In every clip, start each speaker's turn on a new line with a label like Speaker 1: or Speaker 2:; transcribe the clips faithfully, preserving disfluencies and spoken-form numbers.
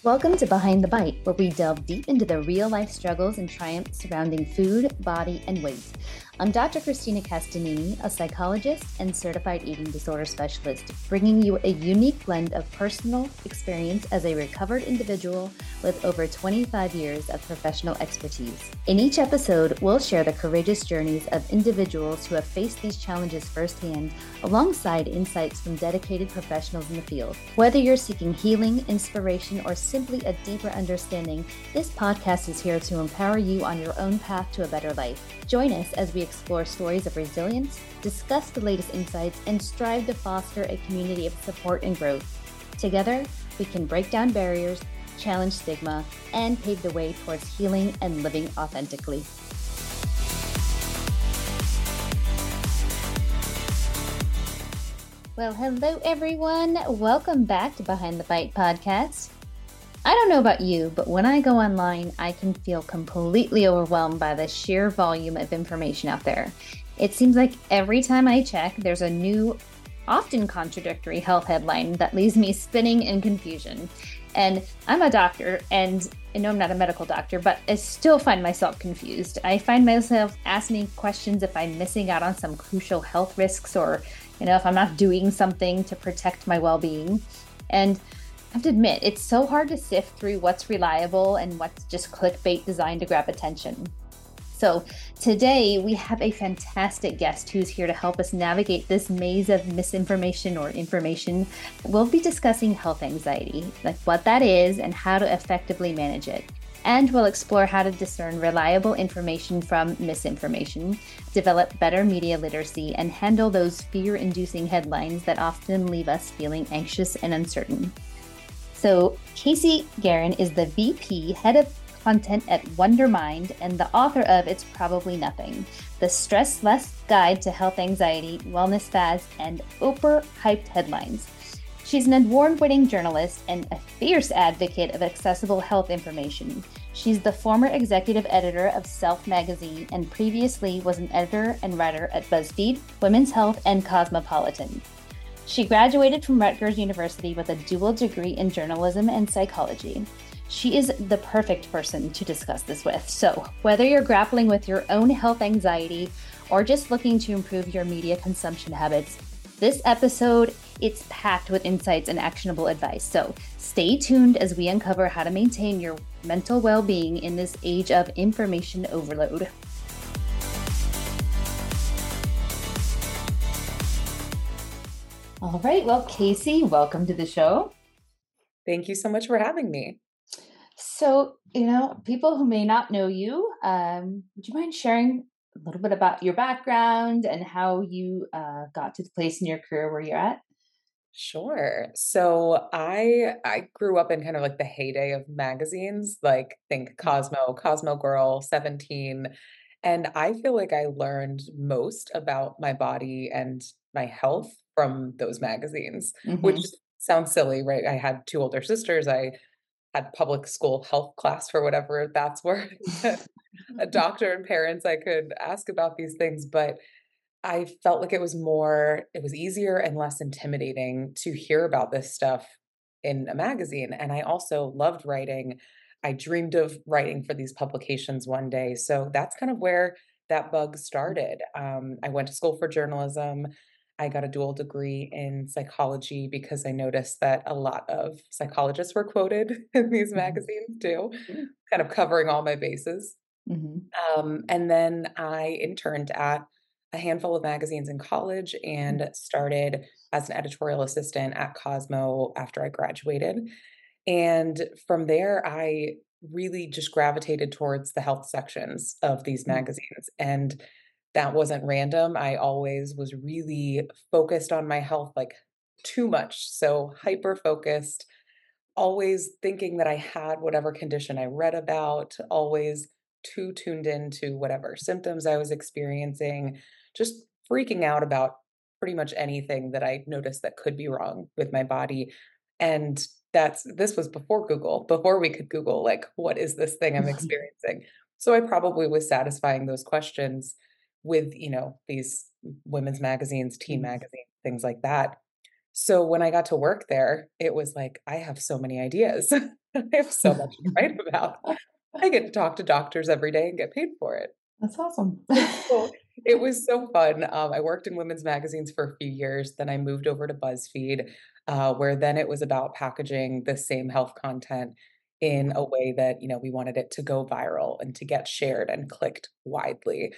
Speaker 1: Welcome to Behind the Bite, where we delve deep into the real-life struggles and triumphs surrounding food, body, and weight. I'm Doctor Christina Castanini, a psychologist and certified eating disorder specialist, bringing you a unique blend of personal experience as a recovered individual with over twenty-five years of professional expertise. In each episode, we'll share the courageous journeys of individuals who have faced these challenges firsthand, alongside insights from dedicated professionals in the field. Whether you're seeking healing, inspiration, or simply a deeper understanding, this podcast is here to empower you on your own path to a better life. Join us as we explore stories of resilience, discuss the latest insights, and strive to foster a community of support and growth. Together, we can break down barriers, challenge stigma, and pave the way towards healing and living authentically. Well, hello everyone. Welcome back to Behind the Bite podcast. I don't know about you, but when I go online, I can feel completely overwhelmed by the sheer volume of information out there. It seems like every time I check, there's a new, often contradictory health headline that leaves me spinning in confusion. And I'm a doctor, and I know I'm not a medical doctor, but I still find myself confused. I find myself asking questions if I'm missing out on some crucial health risks, or, you know, if I'm not doing something to protect my well-being. And I have to admit, it's so hard to sift through what's reliable and what's just clickbait designed to grab attention. So today we have a fantastic guest who's here to help us navigate this maze of misinformation or information. We'll be discussing health anxiety, like what that is and how to effectively manage it. And we'll explore how to discern reliable information from misinformation, develop better media literacy, and handle those fear-inducing headlines that often leave us feeling anxious and uncertain. So Casey Guerin is the V P, Head of Content at Wondermind, and the author of It's Probably Nothing, the Stress Less Guide to Health Anxiety, Wellness Fads, and Oprah-hyped headlines. She's an award-winning journalist and a fierce advocate of accessible health information. She's the former executive editor of Self magazine and previously was an editor and writer at BuzzFeed, Women's Health, and Cosmopolitan. She graduated from Rutgers University with a dual degree in journalism and psychology. She is the perfect person to discuss this with. So whether you're grappling with your own health anxiety or just looking to improve your media consumption habits, this episode, it's packed with insights and actionable advice. So stay tuned as we uncover how to maintain your mental well-being in this age of information overload. All right. Well, Casey, welcome to the show.
Speaker 2: Thank you so much for having me.
Speaker 1: So, you know, people who may not know you, um, would you mind sharing a little bit about your background and how you uh, got to the place in your career where you're at?
Speaker 2: Sure. So I I grew up in kind of like the heyday of magazines, like think Cosmo, Cosmo Girl, seventeen. And I feel like I learned most about my body and my health from those magazines, which
Speaker 1: Mm-hmm.
Speaker 2: sounds silly, right? I had two older sisters. I had public school health class for whatever that's worth. A doctor and parents I could ask about these things, but I felt like it was more it was easier and less intimidating to hear about this stuff in a magazine, and I also loved writing. I dreamed of writing for these publications one day, so that's kind of where that bug started. Um, I went to school for journalism. I got a dual degree in psychology because I noticed that a lot of psychologists were quoted in these magazines too, kind of covering all my bases.
Speaker 1: Mm-hmm.
Speaker 2: Um, and then I interned at a handful of magazines in college and started as an editorial assistant at Cosmo after I graduated. And from there, I really just gravitated towards the health sections of these magazines. And that wasn't random. I always was really focused on my health, like too much. So hyper focused, always thinking that I had whatever condition I read about, always too tuned into whatever symptoms I was experiencing, just freaking out about pretty much anything that I noticed that could be wrong with my body. And that's this was before Google, before we could Google, like, what is this thing I'm experiencing? So I probably was satisfying those questions with, you know, these women's magazines, teen magazines, things like that. So when I got to work there, it was like, I have so many ideas. I have so much to write about. I get to talk to doctors every day and get paid for it.
Speaker 1: That's awesome.
Speaker 2: So it was so fun. Um, I worked in women's magazines for a few years. Then I moved over to BuzzFeed, uh, where then it was about packaging the same health content in a way that, you know, we wanted it to go viral and to get shared and clicked widely.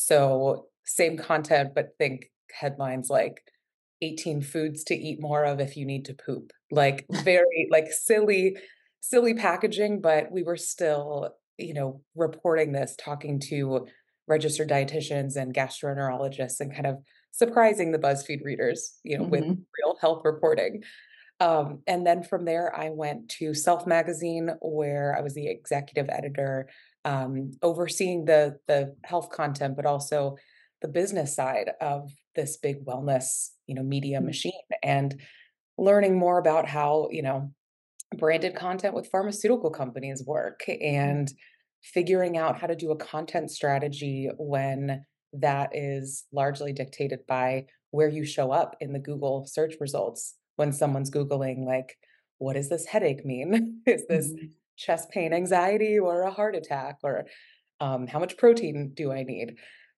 Speaker 2: So same content, but think headlines like eighteen foods to eat more of if you need to poop. Like very like silly, silly packaging, but we were still, you know, reporting this, talking to registered dietitians and gastroenterologists and kind of surprising the BuzzFeed readers, you know, with
Speaker 1: Hmm.
Speaker 2: real health reporting. Um, and then from there, I went to Self Magazine, where I was the executive editor, um, overseeing the the health content, but also the business side of this big wellness, you know, media machine, and learning more about how, you know, branded content with pharmaceutical companies work and figuring out how to do a content strategy when that is largely dictated by where you show up in the Google search results. When someone's Googling, like, what does this headache mean? Is this
Speaker 1: Hmm.
Speaker 2: chest pain, anxiety, or a heart attack? Or um, how much protein do I need?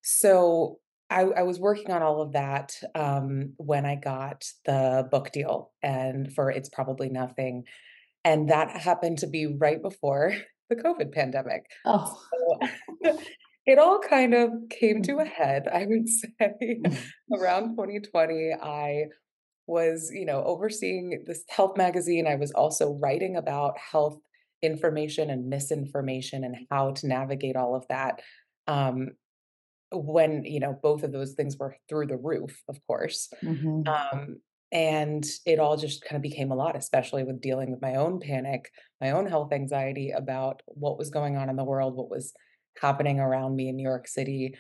Speaker 2: So I, I was working on all of that um, when I got the book deal and for It's Probably Nothing, and that happened to be right before the COVID pandemic.
Speaker 1: Oh.
Speaker 2: So it all kind of came to a head, I would say, around twenty twenty. I was, you know, overseeing this health magazine. I was also writing about health information and misinformation and how to navigate all of that. Um, when, you know, both of those things were through the roof, of course.
Speaker 1: Hmm.
Speaker 2: Um, and it all just kind of became a lot, especially with dealing with my own panic, my own health anxiety about what was going on in the world, what was happening around me in New York City.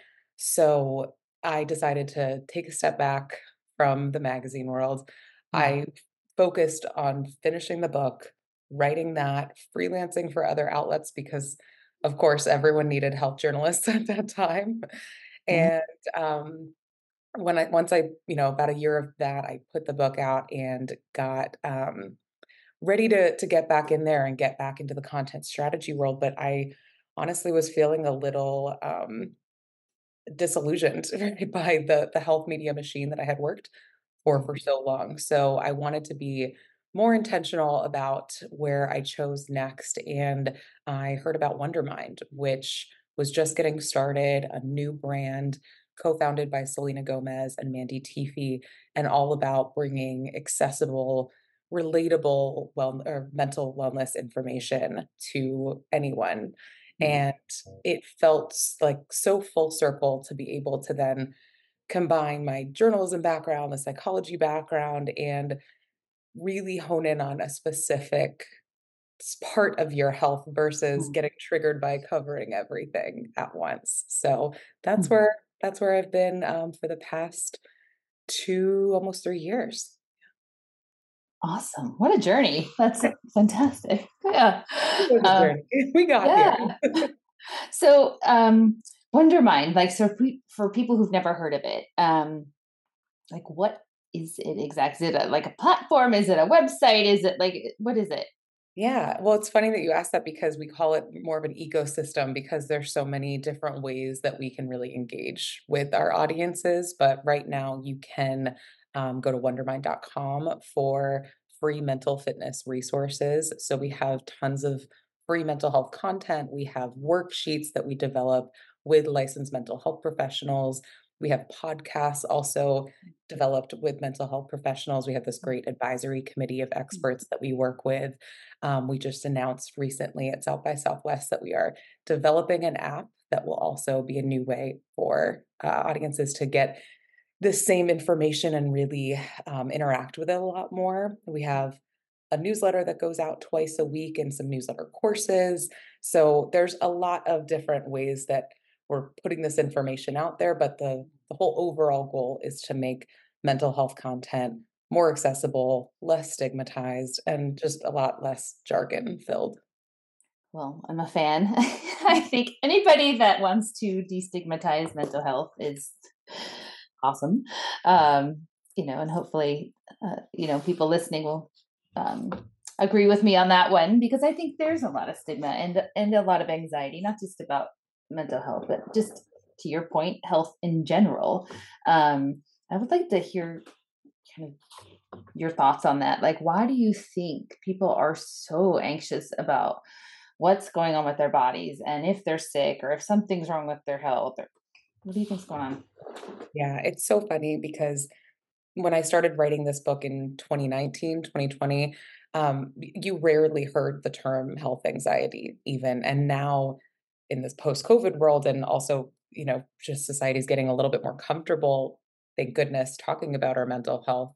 Speaker 2: So I decided to take a step back from the magazine world. I focused on finishing the book, writing that, freelancing for other outlets because, of course, everyone needed health journalists at that time.
Speaker 1: Mhm.
Speaker 2: And um, when I once I, you know, about a year of that, I put the book out and got um, ready to to get back in there and get back into the content strategy world. But I honestly was feeling a little um, disillusioned right, by the the health media machine that I had worked for for so long. So I wanted to be more intentional about where I chose next. And I heard about Wondermind, which was just getting started, a new brand co-founded by Selena Gomez and Mandy Teefee, and all about bringing accessible, relatable well or mental wellness information to anyone. And it felt like so full circle to be able to then combine my journalism background, the psychology background, and really hone in on a specific s- part of your health versus getting triggered by covering everything at once. So that's
Speaker 1: Mhm.
Speaker 2: where that's where I've been um, for the past two, almost three years.
Speaker 1: Awesome. What a journey. That's fantastic. Yeah.
Speaker 2: It was a
Speaker 1: Um,
Speaker 2: journey. We got here.
Speaker 1: yeah. So, um, Wondermind, like, so for, for people who've never heard of it, um, like, what is it exactly? Is it a, like a platform? Is it a website? Is it like, what is it?
Speaker 2: Yeah, well, it's funny that you asked that because we call it more of an ecosystem because there's so many different ways that we can really engage with our audiences. But right now, you can um, go to wondermind dot com for free mental fitness resources. So we have tons of free mental health content. We have worksheets that we develop with licensed mental health professionals. We have podcasts also developed with mental health professionals. We have this great advisory committee of experts that we work with. Um, we just announced recently at South by Southwest that we are developing an app that will also be a new way for uh, audiences to get the same information and really um, interact with it a lot more. We have a newsletter that goes out twice a week and some newsletter courses. So there's a lot of different ways that we're putting this information out there, but the, the whole overall goal is to make mental health content more accessible, less stigmatized, and just a lot less jargon filled.
Speaker 1: Well, I'm a fan. I think anybody that wants to destigmatize mental health is awesome. Um, you know, and hopefully, uh, you know, people listening will um, agree with me on that one, because I think there's a lot of stigma and and a lot of anxiety, not just about mental health, but just to your point, health in general. Um, I would like to hear kind of your thoughts on that. Like, why do you think people are so anxious about what's going on with their bodies and if they're sick or if something's wrong with their health? Or what do you think's going on?
Speaker 2: Yeah, it's so funny because when I started writing this book in twenty nineteen, twenty twenty, um, y- you rarely heard the term health anxiety even. And now in this post-COVID world, and also, you know, just society's getting a little bit more comfortable, thank goodness, talking about our mental health.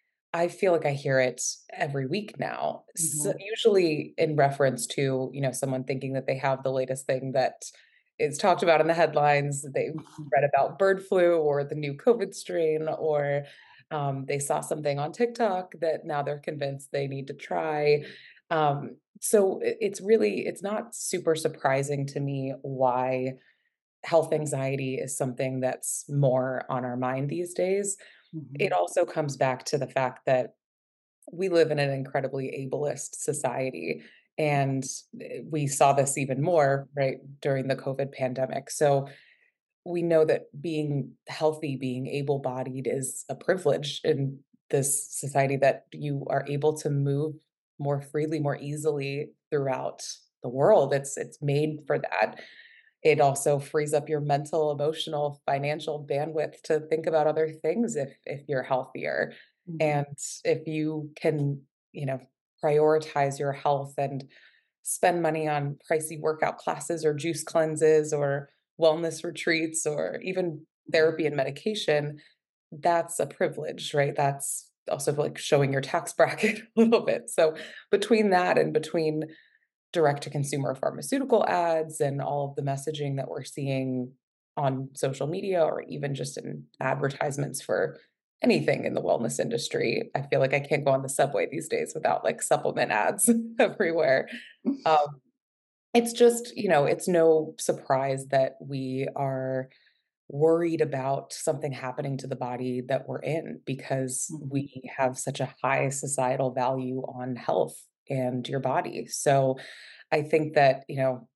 Speaker 2: I feel like I hear it every week now, s
Speaker 1: Hmm.
Speaker 2: usually in reference to, you know, someone thinking that they have the latest thing that is talked about in the headlines. They've read about bird flu or the new COVID strain, or, um, they saw something on TikTok that now they're convinced they need to try. Um, so I it's really it's not super surprising to me why health anxiety is something that's more on our mind these days. It
Speaker 1: Hmm.
Speaker 2: also comes back to the fact that we live in an incredibly ableist society, and eh, we saw this even more, right, during the COVID pandemic. So we know that being healthy, being able-bodied is a privilege in this society, that you are able to move more freely, more easily throughout the world. It's it's made for that. It also frees up your mental, emotional, financial bandwidth to think about other things if if you're healthier.
Speaker 1: Hmm.
Speaker 2: And if you can, you know, prioritize your health and spend money on pricey workout classes or juice cleanses or wellness retreats or even therapy and medication, that's a privilege, right? That's also like showing your tax bracket a little bit. So between that and between direct to consumer pharmaceutical ads and all of the messaging that we're seeing on social media or even just in advertisements for anything in the wellness industry. I feel like I can't go on the subway these days without like supplement ads everywhere. Um, it's just, you know, it's no surprise that we are worried about something happening to the body that we're in because
Speaker 1: Hmm.
Speaker 2: we have such a high societal value on health and your body. So I think that, you know,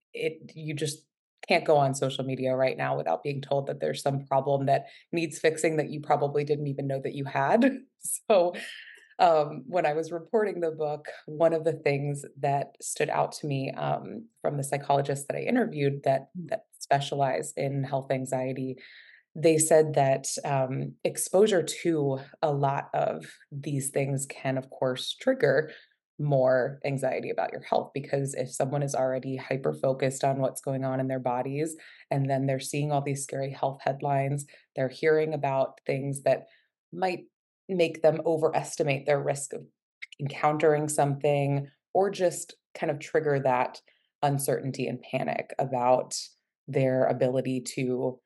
Speaker 2: it you just can't go on social media right now without being told that there's some problem that needs fixing that you probably didn't even know that you had. So um, when I was reporting the book, one of the things that stood out to me um, from the psychologists that I interviewed that that specialize in health anxiety, they said that um, exposure to a lot of these things can, of course, trigger more anxiety about your health, because if someone is already hyper focused on what's going on in their bodies and then they're seeing all these scary health headlines, they're hearing about things that might make them overestimate their risk of encountering something or just kind of trigger that uncertainty and panic about their ability to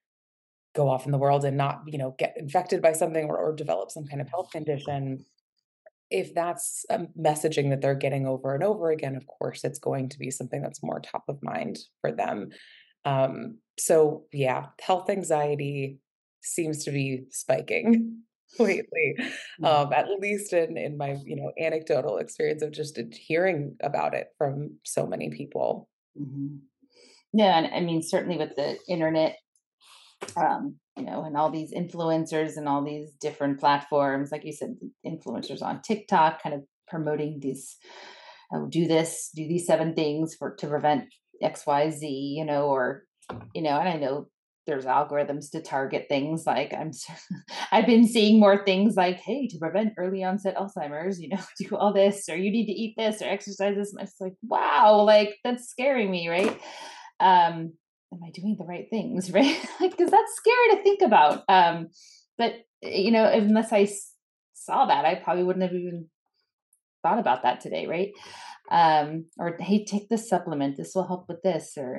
Speaker 2: go off in the world and not, you know, get infected by something or, or develop some kind of health condition. If that's um, messaging that they're getting over and over again, of course, it's going to be something that's more top of mind for them. Um, so yeah, health anxiety seems to be spiking lately, um, at least in in my, you know, anecdotal experience of just hearing about it from so many people.
Speaker 1: Hmm. Yeah, and I mean, certainly with the internet, um, you know, and all these influencers and all these different platforms, like you said, influencers on TikTok, kind of promoting these, oh, do this, do these seven things for to prevent X, Y, Z, you know, or you know, and I know there's algorithms to target things like I'm I've been seeing more things like, hey, to prevent early onset Alzheimer's, you know, do all this, or you need to eat this or exercise this. And it's like, wow, like that's scaring me, right? Um, am I doing the right things, right? Like, because that's scary to think about. Um, but you know, unless I s- saw that, I probably wouldn't have even thought about that today, right? Um, or hey, take this supplement. This will help with this, or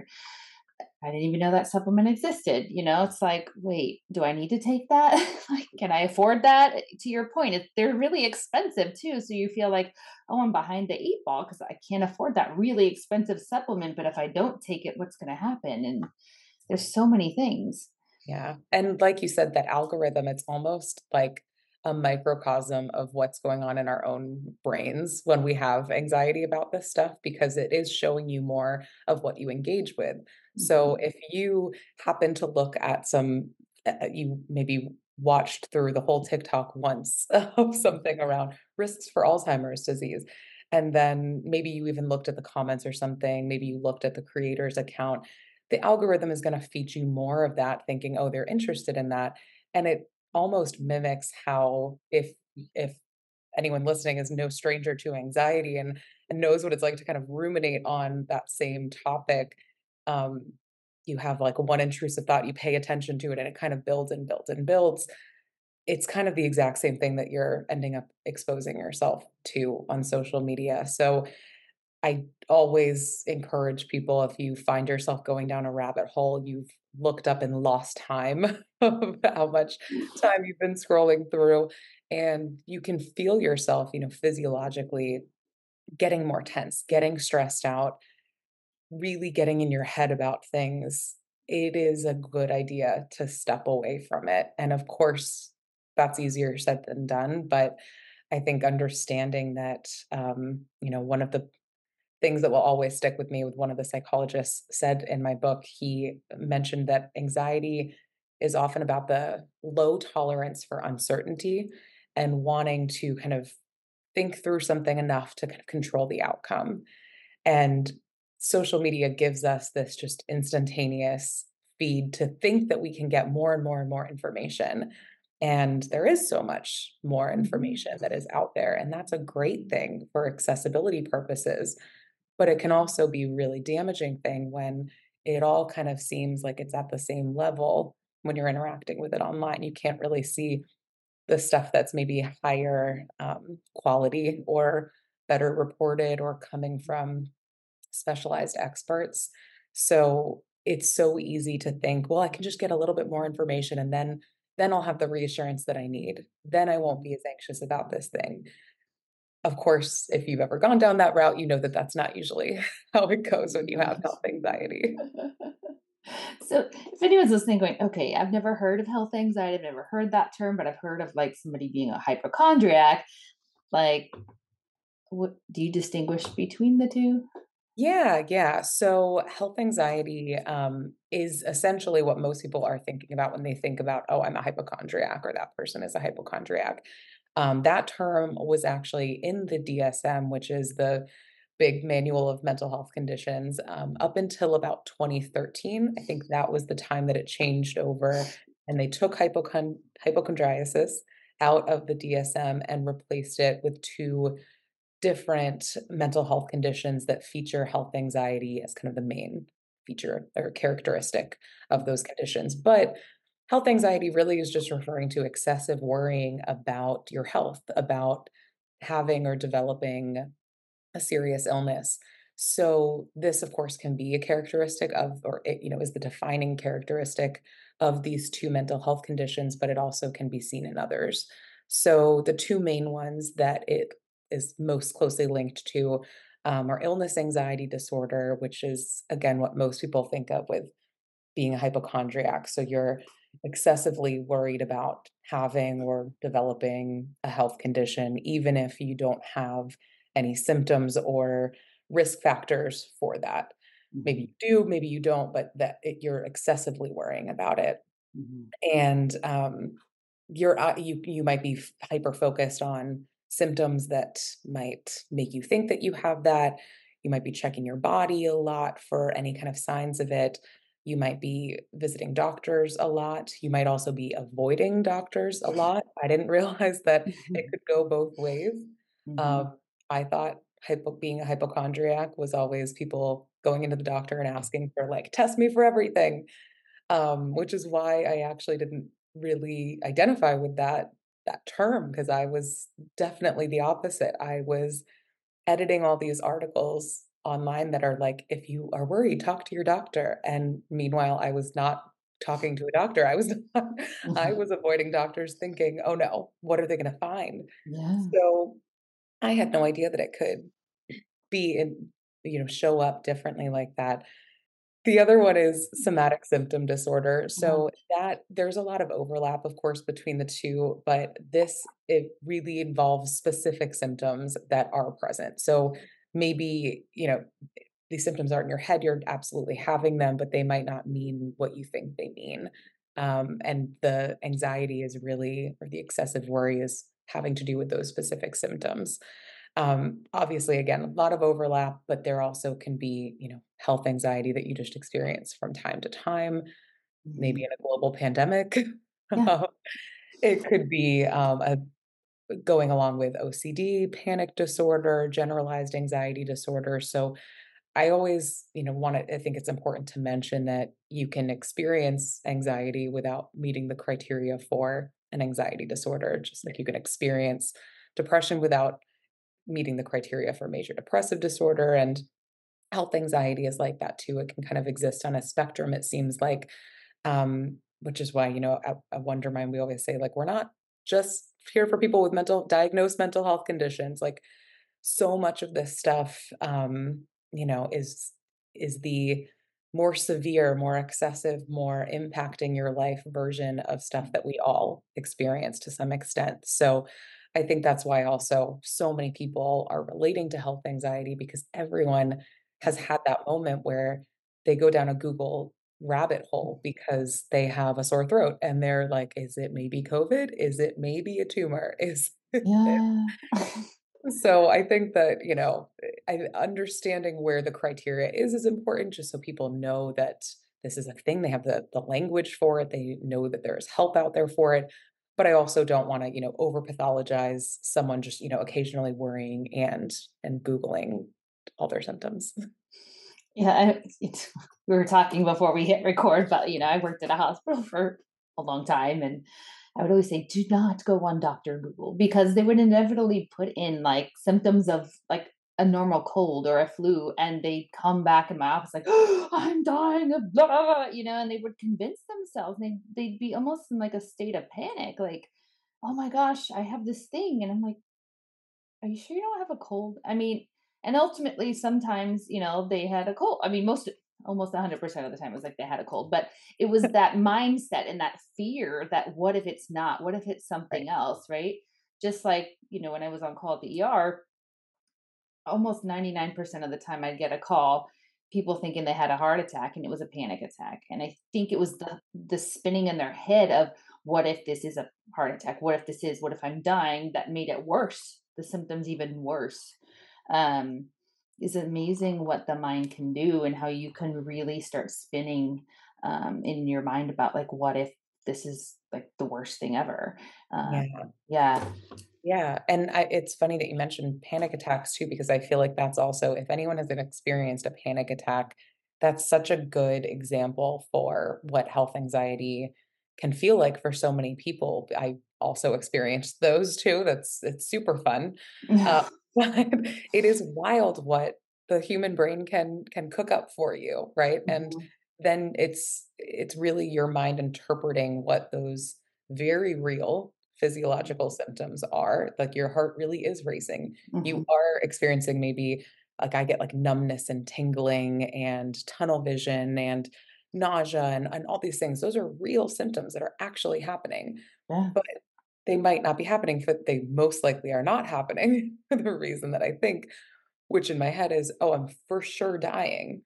Speaker 1: I didn't even know that supplement existed. You know, it's like, wait, do I need to take that? Like, can I afford that? Eh, to your point, it, they're really expensive too. So you feel like, oh, I'm behind the eight ball because I can't afford that really expensive supplement. But if I don't take it, what's going to happen? And there's so many things.
Speaker 2: Yeah, and like you said, that algorithm, it's almost like a microcosm of what's going on in our own brains when we have anxiety about this stuff because it is showing you more of what you engage with. So
Speaker 1: Mhm.
Speaker 2: if you happen to look at some, uh, you maybe watched through the whole TikTok once of something around risks for Alzheimer's disease. And then maybe you even looked at the comments or something, maybe you looked at the creator's account. The algorithm is going to feed you more of that, thinking, oh, they're interested in that. And it almost mimics how if if anyone listening is no stranger to anxiety and and knows what it's like to kind of ruminate on that same topic, um, you have like one intrusive thought, you pay attention to it, and it kind of builds and builds and builds. It's kind of the exact same thing that you're ending up exposing yourself to on social media. So I always encourage people if you find yourself going down a rabbit hole, you've looked up and lost time of how much time you've been scrolling through, and you can feel yourself, you know, physiologically getting more tense, getting stressed out, really getting in your head about things. It is a good idea to step away from it. And of course, that's easier said than done. But I think understanding that, um, you know, one of the things that will always stick with me with one of the psychologists said in my book, he mentioned that anxiety is often about the low tolerance for uncertainty and wanting to kind of think through something enough to kind of control the outcome. And social media gives us this just instantaneous feed to think that we can get more and more and more information. And there is so much more information that is out there. And that's a great thing for accessibility purposes. But it can also be really damaging thing when it all kind of seems like it's at the same level when you're interacting with it online. You can't really see the stuff that's maybe higher um, quality or better reported or coming from specialized experts. So it's so easy to think, well, I can just get a little bit more information and then then I'll have the reassurance that I need. Then I won't be as anxious about this thing. Of course, if you've ever gone down that route, you know that that's not usually how it goes when you have health anxiety.
Speaker 1: So, if anyone's listening, going, okay, I've never heard of health anxiety, I've never heard that term, but I've heard of like somebody being a hypochondriac. Like, what do you distinguish between the two?
Speaker 2: Yeah, yeah. So health anxiety um, is essentially what most people are thinking about when they think about, oh, I'm a hypochondriac or that person is a hypochondriac. Um, that term was actually in the D S M, which is the big manual of mental health conditions, um, up until about twenty thirteen. I think that was the time that it changed over and they took hypochon- hypochondriasis out of the D S M and replaced it with two different mental health conditions that feature health anxiety as kind of the main feature or characteristic of those conditions. But health anxiety really is just referring to excessive worrying about your health, about having or developing a serious illness. So this, of course, can be a characteristic of, or it, you know, is the defining characteristic of these two mental health conditions, but it also can be seen in others. So the two main ones that it is most closely linked to um, are illness anxiety disorder, which is again what most people think of with being a hypochondriac. So you're excessively worried about having or developing a health condition, even if you don't have any symptoms or risk factors for that.
Speaker 1: Mhm,
Speaker 2: Maybe you do, maybe you don't, but that it, you're excessively worrying about it.
Speaker 1: mhm,
Speaker 2: And um, you're uh, you you might be hyper focused on symptoms that might make you think that you have that. You might be checking your body a lot for any kind of signs of it. You might be visiting doctors a lot. You might also be avoiding doctors a lot. I didn't realize that it
Speaker 1: mhm,
Speaker 2: could go both ways.
Speaker 1: mhm.
Speaker 2: Um, I thought hypo being a hypochondriac was always people going into the doctor and asking for like, test me for everything, um, which is why I actually didn't really identify with that that term because I was definitely the opposite. I was editing all these articles online that are like, if you are worried, talk to your doctor. And meanwhile, I was not talking to a doctor. I was not, I was avoiding doctors thinking, oh no, what are they going to find?
Speaker 1: Yeah.
Speaker 2: So I had no idea that it could be in, you know, show up differently like that. The other one is somatic symptom disorder.
Speaker 1: Uh-huh.
Speaker 2: So that there's a lot of overlap, of course, between the two, but this it really involves specific symptoms that are present. So maybe, you know, these symptoms aren't in your head, you're absolutely having them, but they might not mean what you think they mean. Um, and the anxiety is really, or the excessive worry is having to do with those specific symptoms. Um, obviously, again, a lot of overlap, but there also can be, you know, health anxiety that you just experience from time to time, maybe
Speaker 1: Mhm.
Speaker 2: in a global pandemic.
Speaker 1: Yeah.
Speaker 2: Um, It could be um, a going along with O C D, panic disorder, generalized anxiety disorder. So I always, you know, want to, I think it's important to mention that you can experience anxiety without meeting the criteria for an anxiety disorder, just like you can experience depression without meeting the criteria for major depressive disorder. And health anxiety is like that too. It can kind of exist on a spectrum, it seems like, um, which is why, you know, at, at Wondermind, we always say, like, we're not just here for people with mental diagnosed mental health conditions. Like, so much of this stuff, um, you know, is is the more severe, more excessive, more impacting your life version of stuff that we all experience to some extent. So I think that's why also so many people are relating to health anxiety because everyone has had that moment where they go down a Google rabbit hole because they have a sore throat and they're like, is it maybe COVID? Is it maybe a tumor? Is
Speaker 1: Yeah.
Speaker 2: So I think that, you know, I understanding where the criteria is is important just so people know that this is a thing. They have the the language for it. They know that there is help out there for it. But I also don't want to, you know, over pathologize someone just, you know, occasionally worrying and and Googling all their symptoms.
Speaker 1: Yeah, I it's we were talking before we hit record, but, you know, I worked at a hospital for a long time, and I would always say, "Do not go on Doctor Google," because they would inevitably put in, like, symptoms of, like, a normal cold or a flu, and they'd come back in my office like, "I'm dying of blah, blah, blah," you know, and they would convince themselves, they'd they'd be almost in, like, a state of panic, like, "Oh my gosh, I have this thing," and I'm like, are you sure you don't have a cold? I mean, and ultimately, sometimes, you know, they had a cold. I mean, most, almost one hundred percent of the time, it was like they had a cold, but it was that mindset and that fear that what if it's not? What if it's
Speaker 2: Right.
Speaker 1: something else, right? Just like, you know, when I was on call at the E R, almost ninety-nine percent of the time I'd get a call, people thinking they had a heart attack and it was a panic attack. And I think it was the the spinning in their head of what if this is a heart attack? What if this is, what if I'm dying? That made it worse, the symptoms even worse. Um, is amazing what the mind can do and how you can really start spinning um, in your mind about like what if this is like the worst thing ever. Um,
Speaker 2: Yeah.
Speaker 1: yeah.
Speaker 2: Yeah, and I it's funny that you mentioned panic attacks too, because I feel like that's also if anyone has experienced a panic attack, that's such a good example for what health anxiety can feel like for so many people. I also experienced those too. That's it's super fun. Uh, but it is wild what the human brain can can cook up for you, right? And
Speaker 1: Mhm,
Speaker 2: then it's it's really your mind interpreting what those very real physiological symptoms are, like your heart really is racing. You
Speaker 1: mhm,
Speaker 2: are experiencing maybe like I get like numbness and tingling and tunnel vision and nausea and, and all these things. Those are real symptoms that are actually happening,
Speaker 1: yeah.
Speaker 2: but they might not be happening, but they most likely are not happening for the reason that I think, which in my head is, oh, I'm for sure dying.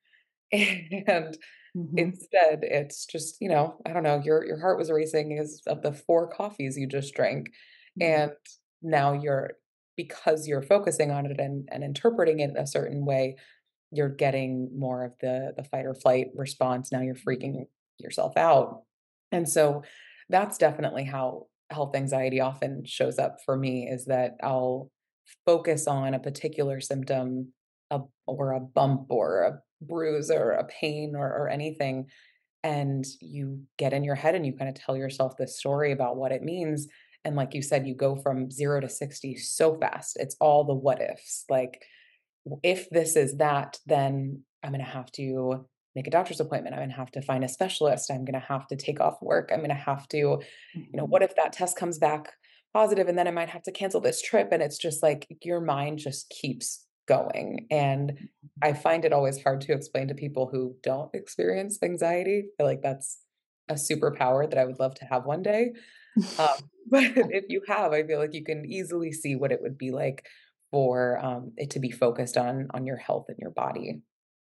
Speaker 2: And
Speaker 1: Mhm,
Speaker 2: instead, it's just, you know, I don't know, your your heart was racing because of the four coffees you just drank,
Speaker 1: mhm,
Speaker 2: and now you're because you're focusing on it and and interpreting it in a certain way, you're getting more of the the fight or flight response, now you're freaking yourself out, and so that's definitely how health anxiety often shows up for me, is that I'll focus on a particular symptom, a or a bump or a bruise or a pain or or anything, and you get in your head and you kinda tell yourself this story about what it means, and like you said, you go from zero to sixty so fast. It's all the what ifs, like, "W if this is that, then I'm gonna have to make a doctor's appointment. I'm gonna have to find a specialist. I'm gonna have to take off work. I'm gonna have to, you know,
Speaker 1: mhm.
Speaker 2: what if that test comes back positive and then I might have to cancel this trip?" And it's just like your mind just keeps going, and I find it always hard to explain to people who don't experience anxiety. I feel like that's a superpower that I would love to have one day. Um, but if you have, I feel like you can easily see what it would be like for, um, it to be focused on on your health and your body.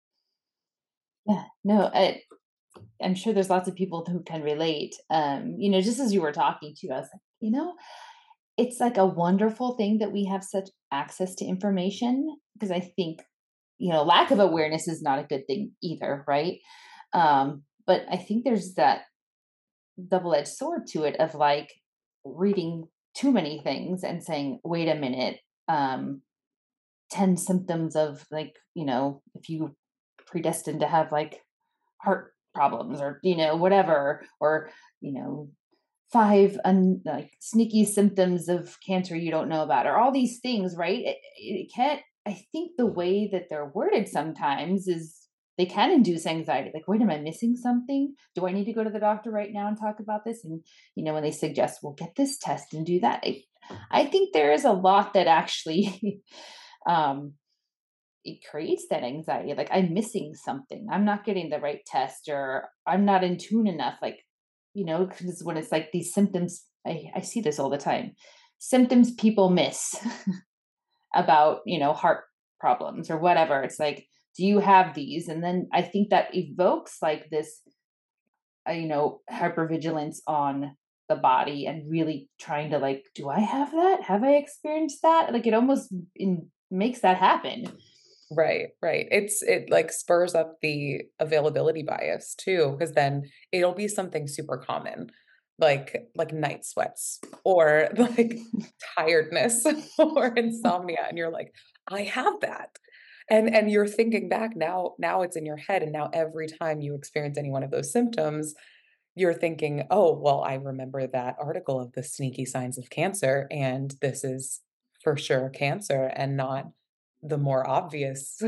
Speaker 1: Yeah, no, I, I'm sure there's lots of people who can relate. Um, you know, just as you were talking to us, you know, it's like a wonderful thing that we have such access to information because I think, you know, lack of awareness is not a good thing either, right? Um, but I think there's that double-edged sword to it of like reading too many things and saying, wait a minute, um, ten symptoms of like, you know, if you predestined to have like heart problems or, you know, whatever, or, you know, five un, like sneaky symptoms of cancer you don't know about, or all these things, right? It, it can't, I think the way that they're worded sometimes is they can induce anxiety. Like, wait, am I missing something? Do I need to go to the doctor right now and talk about this? And, you know, when they suggest, well, get this test and do that. I, I think there is a lot that actually um, it creates that anxiety. Like, I'm missing something. I'm not getting the right test, or I'm not in tune enough. Like, you know, because when it's like these symptoms, I, I see this all the time. Symptoms people miss about, you know, heart problems or whatever. It's like, do you have these? And then I think that evokes like this, uh, you know, hypervigilance on the body and really trying to like, do I have that? Have I experienced that? Like, it almost in, makes that happen.
Speaker 2: Right, right. It's it like spurs up the availability bias too, because then it'll be something super common, like like night sweats or like tiredness or insomnia, and you're like, I have that. And and you're thinking back now, now it's in your head, and now every time you experience any one of those symptoms, you're thinking, "Oh, well, I remember that article of the sneaky signs of cancer, and this is for sure cancer and not the more obvious,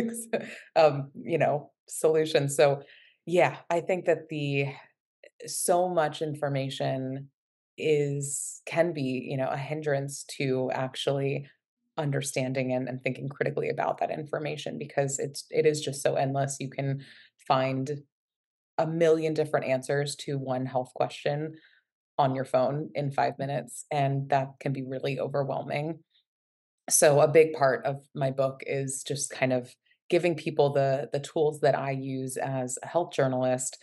Speaker 2: um, you know, solution." So, yeah, I think that the so much information is can be, you know, a hindrance to actually understanding and, and thinking critically about that information because it's it is just so endless. You can find a million different answers to one health question on your phone in five minutes, and that can be really overwhelming. So a big part of my book is just kind of giving people the the tools that I use as a health journalist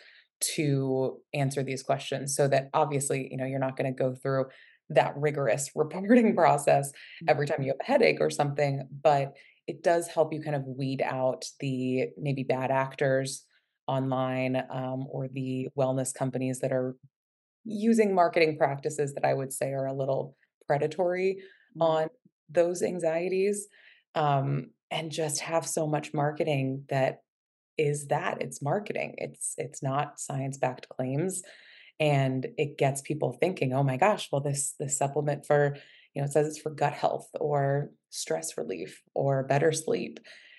Speaker 2: to answer these questions so that obviously, you know, you're not going to go through that rigorous reporting process every time you have a headache or something, but it does help you kind of weed out the maybe bad actors online, um, or the wellness companies that are using marketing practices that I would say are a little predatory
Speaker 1: Mm.
Speaker 2: on those anxieties, um, and just have so much marketing that is that it's marketing. It's it's not science-backed claims, and it gets people thinking, "Oh my gosh, well this this supplement for, you know, it says it's for gut health or stress relief or better sleep."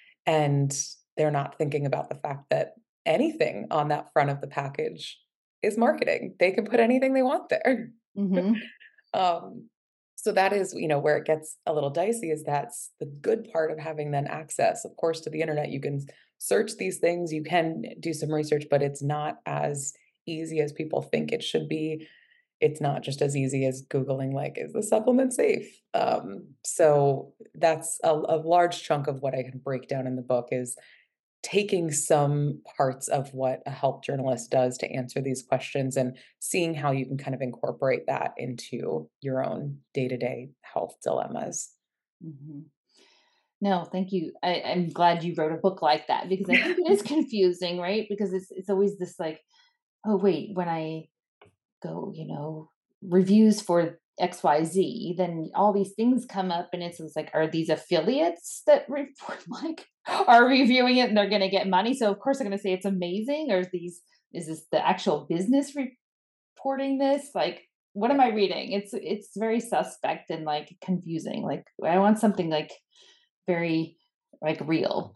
Speaker 2: And they're not thinking about the fact that anything on that front of the package is marketing. They can put anything they want there.
Speaker 1: Mhm.
Speaker 2: Um, so that is, you know, where it gets a little dicey is that's the good part of having then access, of course, to the internet. You can search these things, you can do some research, but it's not as easy as people think it should be. It's not just as easy as Googling, like, is the supplement safe? Um, so that's a, a large chunk of what I can break down in the book is taking some parts of what a health journalist does to answer these questions and seeing how you can kind of incorporate that into your own day-to-day health dilemmas.
Speaker 1: Mhm. No, thank you. I, I'm glad you wrote a book like that because I think it is confusing, right? Because it's it's always this like, oh wait, when I go, you know, reviews for X Y Z, then all these things come up and it's, it's like, are these affiliates that report like are reviewing it and they're gonna get money? So of course they're gonna say it's amazing, or is these is this the actual business reporting this? Like, what am I reading? It's it's very suspect and like confusing. Like I want something like very like real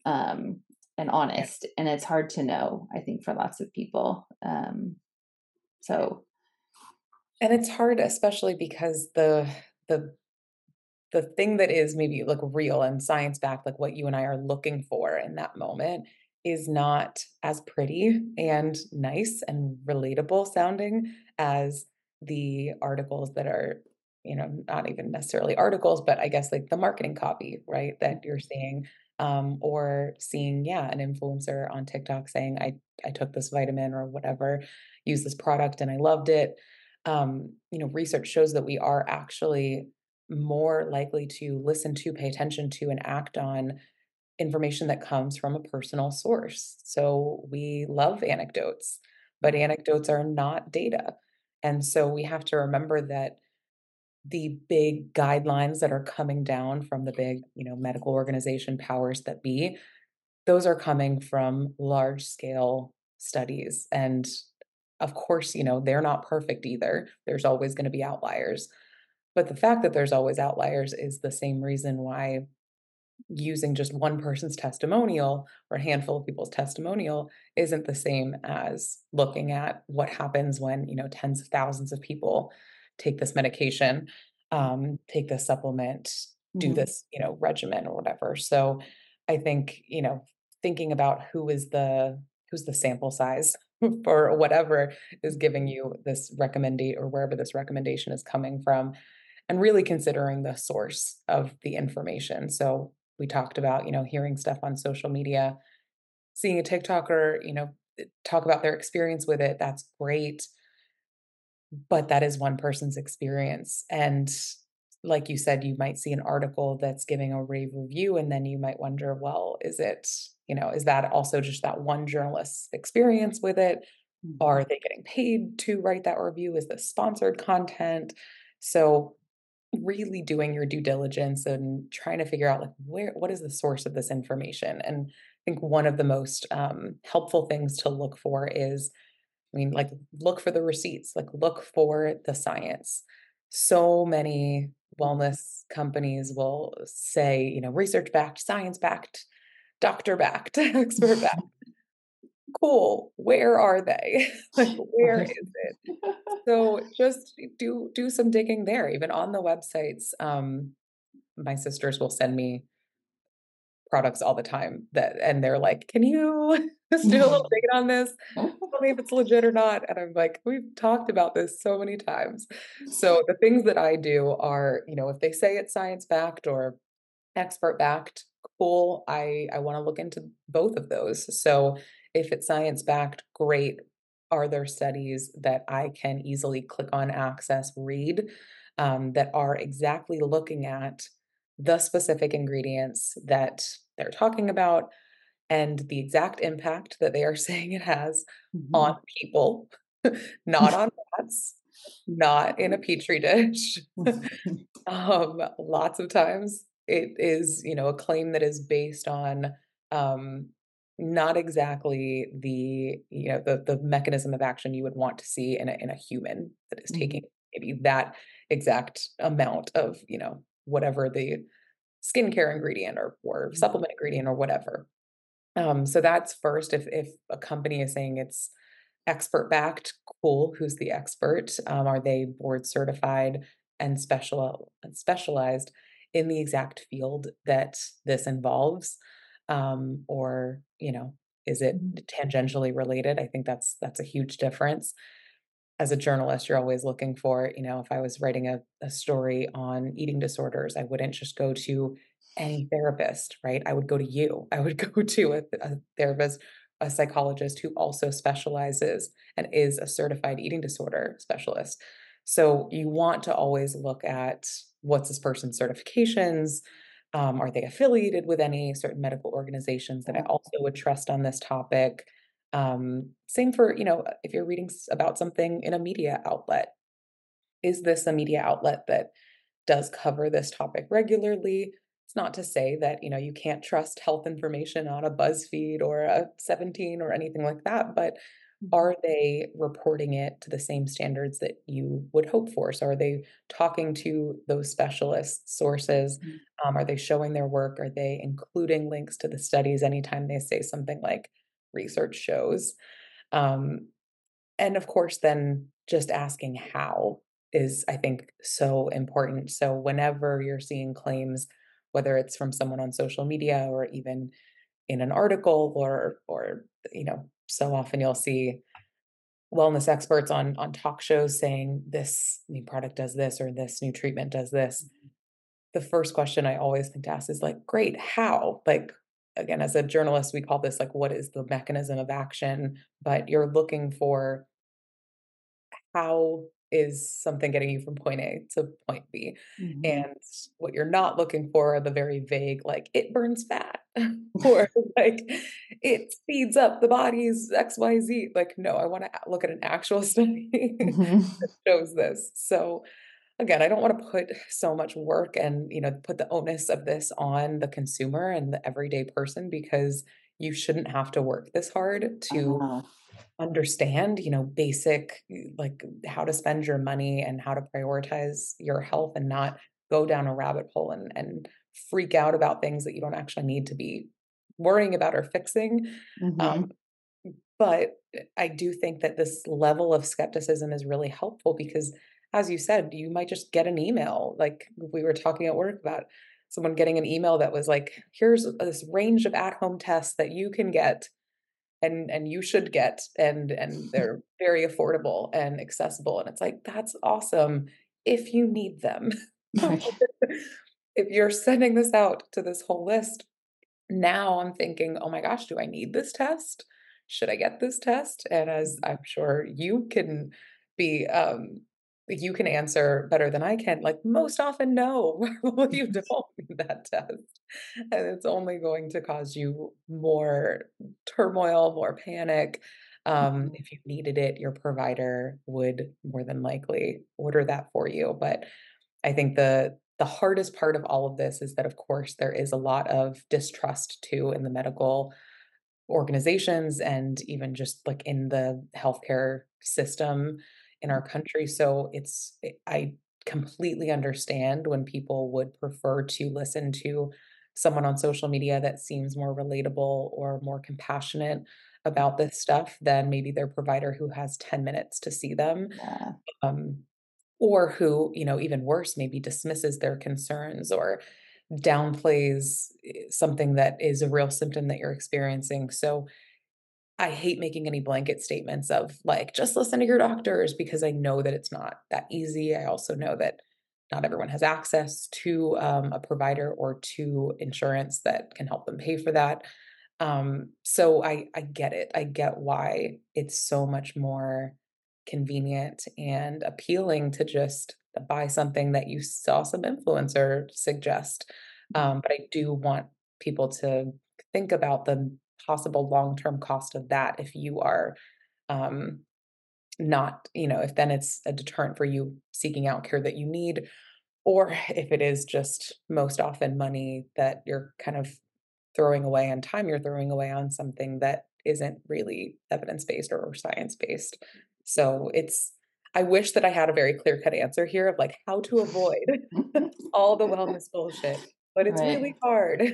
Speaker 1: um and
Speaker 2: Yeah.
Speaker 1: honest. And it's hard to know, I think, for lots of people. Um so
Speaker 2: And it's hard, especially because the the the thing that is maybe like real and science backed, like what you and I are looking for in that moment, is not as pretty and nice and relatable sounding as the articles that are, you know, not even necessarily articles, but I guess like the marketing copy, right? That you're seeing, um, or seeing, yeah, an influencer on TikTok saying, I, I took this vitamin or whatever, use this product and I loved it. Um, you know, research shows that we are actually more likely to listen to, pay attention to, and act on information that comes from a personal source. So we love anecdotes, but anecdotes are not data. And so we have to remember that the big guidelines that are coming down from the big, you know, medical organization powers that be, those are coming from large scale studies. And of course, you know, they're not perfect either. There's always going to be outliers. But the fact that there's always outliers is the same reason why using just one person's testimonial or a handful of people's testimonial isn't the same as looking at what happens when, you know, tens of thousands of people take this medication, um, take this supplement, do
Speaker 1: Mhm.
Speaker 2: this, you know, regimen or whatever. So I think, you know, thinking about who is the who's the sample size for whatever is giving you this recommendation or wherever this recommendation is coming from, and really considering the source of the information. So we talked about, you know, hearing stuff on social media, seeing a TikToker, you know, eh, talk about their experience with it. That's great, but that is one person's experience. And like you said, you might see an article that's giving a rave review, and then you might wonder, well, is it, you know, is that also just that one journalist's experience with it?
Speaker 1: Mhm.
Speaker 2: Are they getting paid to write that review? Is this sponsored content? So really doing your due diligence and trying to figure out like where what is the source of this information. And I think one of the most um, helpful things to look for is, I mean, like look for the receipts, like look for the science. So many wellness companies will say, you know, research backed, science backed, doctor backed, expert backed. Cool. Where are they? Like, where
Speaker 1: Right.
Speaker 2: is it? So just do do some digging there, even on the websites. Um, my sisters will send me products all the time that and they're like, "Can you just do a little digging on this? Tell me if it's legit or not." And I'm like, "We've talked about this so many times." So the things that I do are, you know, if they say it's science backed or expert backed, cool. I I wanna look into both of those. So if it's science backed, great. Are there studies that I can easily click on, access, read, um, that are exactly looking at the specific ingredients that they're talking about and the exact impact that they are saying it has on
Speaker 1: Mhm.
Speaker 2: people, not on rats, not in a petri dish. Um, lots of times it is, you know, a claim that is based on, um, not exactly the, you know, the the mechanism of action you would want to see in a in a human that is taking
Speaker 1: Mhm.
Speaker 2: maybe that exact amount of, you know, whatever the skincare ingredient or or
Speaker 1: Mhm.
Speaker 2: supplement ingredient or whatever. Um, so that's first. If if a company is saying it's expert backed, cool. Who's the expert? Um, are they board certified and special and specialized in the exact field that this involves? Um, or, you know, is it
Speaker 1: Mhm.
Speaker 2: tangentially related? I think that's that's a huge difference. As a journalist, you're always looking for, you know, if I was writing a, a story on eating disorders, I wouldn't just go to any therapist, right? I would go to you. I would go to a, a therapist, a psychologist who also specializes and is a certified eating disorder specialist. So you want to always look at what's this person's certifications. Um, are they affiliated with any certain medical organizations that I also would trust on this topic? Um, same for, you know, if you're reading s- about something in a media outlet, is this a media outlet that does cover this topic regularly? It's not to say that, you know, you can't trust health information on a BuzzFeed or a seventeen or anything like that, but
Speaker 1: Mhm.
Speaker 2: are they reporting it to the same standards that you would hope for? So are they talking to those specialist sources?
Speaker 1: Mhm.
Speaker 2: Um, are they showing their work? Are they including links to the studies anytime they say something like research shows? Um, and of course, then just asking how. is, I think, so important. So whenever you're seeing claims, whether it's from someone on social media or even in an article or or you know, so often you'll see wellness experts on on talk shows saying this new product does this or this new treatment does this. The first question I always think to ask is like, great, how? Like, again, as a journalist, we call this like, what is the mechanism of action? But you're looking for how is something getting you from point A to point B?
Speaker 1: Mhm.
Speaker 2: And what you're not looking for are the very vague, like, it burns fat or like it speeds up the body's X Y Z. Like, no, I want to look at an actual study
Speaker 1: Mhm.
Speaker 2: that shows this. So again, I don't want to put so much work and, you know, put the onus of this on the consumer and the everyday person because you shouldn't have to work this hard to
Speaker 1: Uh,
Speaker 2: understand, you know, basic, eh, like, how to spend your money and how to prioritize your health and not go down a rabbit hole and and freak out about things that you don't actually need to be worrying about or fixing. Um,
Speaker 1: mhm.
Speaker 2: but I do think that this level of skepticism is really helpful because, as you said, you might just get an email, like we were talking at work about someone getting an email that was like, "Here's this range of at-home tests that you can get and and you should get and and they're very affordable and accessible," and it's like, "That's awesome if you need them."
Speaker 1: Right.
Speaker 2: If you're sending this out to this whole list, now I'm thinking, "Oh my gosh, do I need this test? Should I get this test?" And as I'm sure you can be, um, you can answer better than I can, like, most often, no, you don't need that test. And it's only going to cause you more turmoil, more panic. Um,
Speaker 1: Mhm.
Speaker 2: if you needed it, your provider would more than likely order that for you. But I think the the hardest part of all of this is that, of course, there is a lot of distrust too in the medical organizations and even just like in the healthcare system in our country. So it's it- I completely understand when people would prefer to listen to someone on social media that seems more relatable or more compassionate about this stuff than maybe their provider who has ten minutes to see them.
Speaker 1: Yeah.
Speaker 2: Um, or who, you know, even worse, maybe dismisses their concerns or downplays eh, something that is a real symptom that you're experiencing. So I hate making any blanket statements of like, just listen to your doctors because I know that it's not that easy. I also know that not everyone has access to um, a provider or to insurance that can help them pay for that. Um, so I I get it. I get why it's so much more convenient and appealing to just buy something that you saw some influencer suggest. Um, but I do want people to think about the possible long-term cost of that if you are um, not, you know, if then it's a deterrent for you seeking out care that you need, or if it is just most often money that you're kind of throwing away and time you're throwing away on something that isn't really evidence-based or science-based. So it's I wish that I had a very clear-cut answer here of, like, how to avoid all the wellness bullshit, but it's
Speaker 1: Right.
Speaker 2: really hard.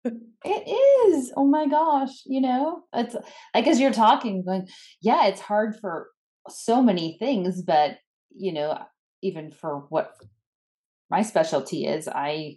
Speaker 1: It is. Oh my gosh, you know? It's like as you're talking, going, yeah, it's hard for so many things, but you know, even for what my specialty is, I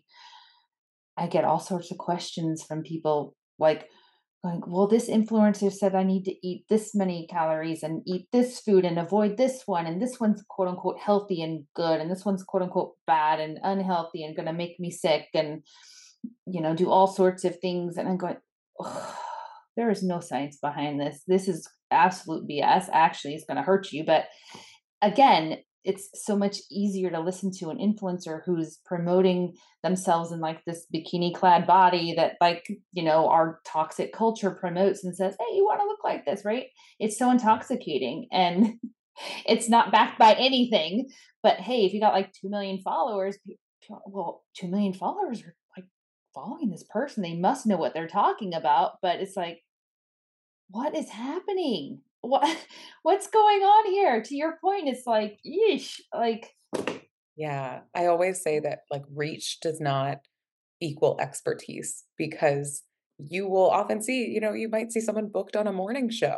Speaker 1: I get all sorts of questions from people like going, well, this influencer said I need to eat this many calories and eat this food and avoid this one. And this one's quote unquote healthy and good. And this one's quote unquote bad and unhealthy and going to make me sick and, you know, do all sorts of things. And I'm going, oh, there is no science behind this. This is absolute B S. Actually, it's going to hurt you. But again, it's so much easier to listen to an influencer who's promoting themselves in like this bikini clad body that like, you know, our toxic culture promotes and says, "Hey, you want to look like this," right? It's so intoxicating and it's not backed by anything. But hey, if you got like two million followers, well, two million followers are like following this person. They must know what they're talking about. But it's like, what is happening? What what's going on here? To your point, it's like, yeesh, like,
Speaker 2: Yeah, I always say that, like, reach does not equal expertise because you will often see, you know, you might see someone booked on a morning show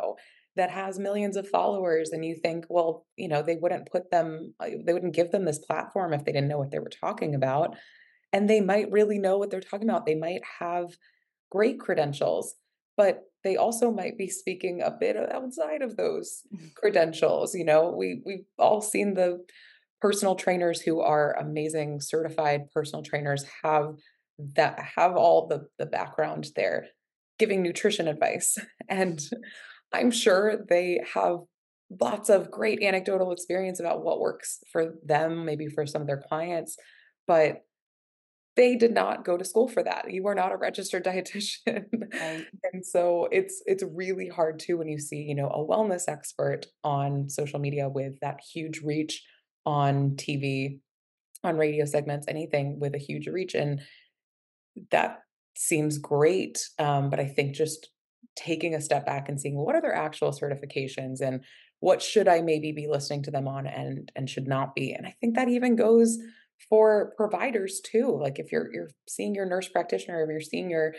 Speaker 2: that has millions of followers, and you think, well, you know, they wouldn't put them uh, they wouldn't give them this platform if they didn't know what they were talking about, and they might really know what they're talking about. They might have great credentials, but they also might be speaking a bit outside of those credentials. You know, we we've all seen the personal trainers who are amazing certified personal trainers have that have all the the background there giving nutrition advice. And I'm sure they have lots of great anecdotal experience about what works for them, maybe for some of their clients, but they did not go to school for that. You are not a registered dietitian.
Speaker 1: Right.
Speaker 2: And so it's it's really hard too when you see, you know, a wellness expert on social media with that huge reach on T V, on radio segments, anything with a huge reach. And that seems great. Um, but I think just taking a step back and seeing what are their actual certifications and what should I maybe be listening to them on and and should not be. And I think that even goes for providers too. Like if you're you're seeing your nurse practitioner, if you're seeing your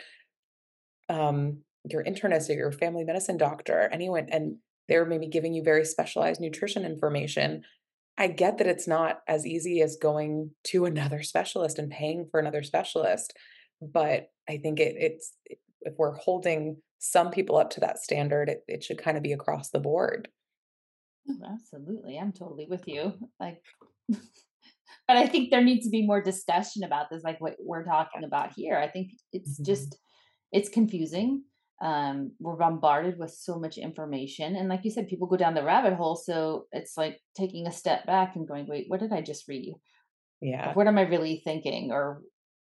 Speaker 2: um your internist or your family medicine doctor, anyone, and they're maybe giving you very specialized nutrition information. I get that it's not as easy as going to another specialist and paying for another specialist, but I think it it's if we're holding some people up to that standard, it, it should kind of be across the board.
Speaker 1: Oh, absolutely. I'm totally with you. Like, but I think there needs to be more discussion about this, like what we're talking about here. I think it's
Speaker 2: Mhm.
Speaker 1: just, it's confusing. Um, we're bombarded with so much information. And like you said, people go down the rabbit hole. So it's like taking a step back and going, wait, what did I just read? Or
Speaker 2: Yeah.
Speaker 1: what am I really thinking? Or,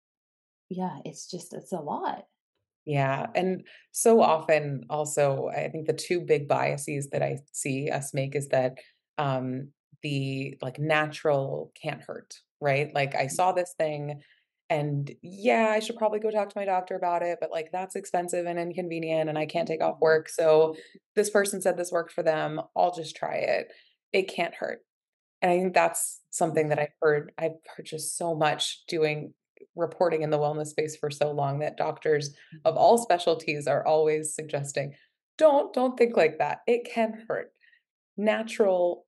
Speaker 1: yeah, it's just, it's a lot.
Speaker 2: Yeah, and so often also, I think the two big biases that I see us make is that, um, the, like, natural can't hurt, right? Like, I saw this thing and, yeah, I should probably go talk to my doctor about it, but, like, that's expensive and inconvenient, and I can't take off work, so this person said this worked for them, I'll just try it. It can't hurt. And I think that's something that I've heard I've heard just so much doing reporting in the wellness space for so long that doctors of all specialties are always suggesting, "Don't don't think like that. It can hurt." Natural,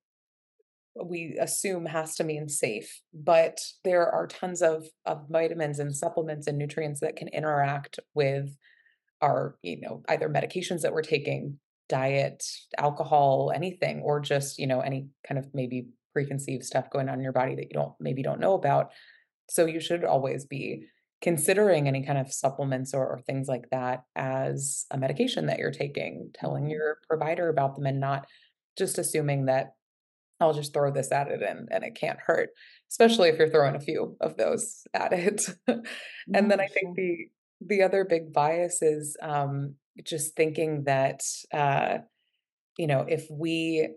Speaker 2: we assume has to mean safe, but there are tons of of vitamins and supplements and nutrients that can interact with our, you know, either medications that we're taking, diet, alcohol, anything, or just, you know, any kind of maybe preconceived stuff going on in your body that you don't maybe don't know about. So you should always be considering any kind of supplements or, or things like that as a medication that you're taking, telling
Speaker 1: Mhm.
Speaker 2: your provider about them and not just assuming that I'll just throw this at it and, and it can't hurt, especially if you're throwing a few of those at it. And
Speaker 1: No,
Speaker 2: then
Speaker 1: for
Speaker 2: I think
Speaker 1: sure.
Speaker 2: the the other big bias is um, just thinking that uh, you know if we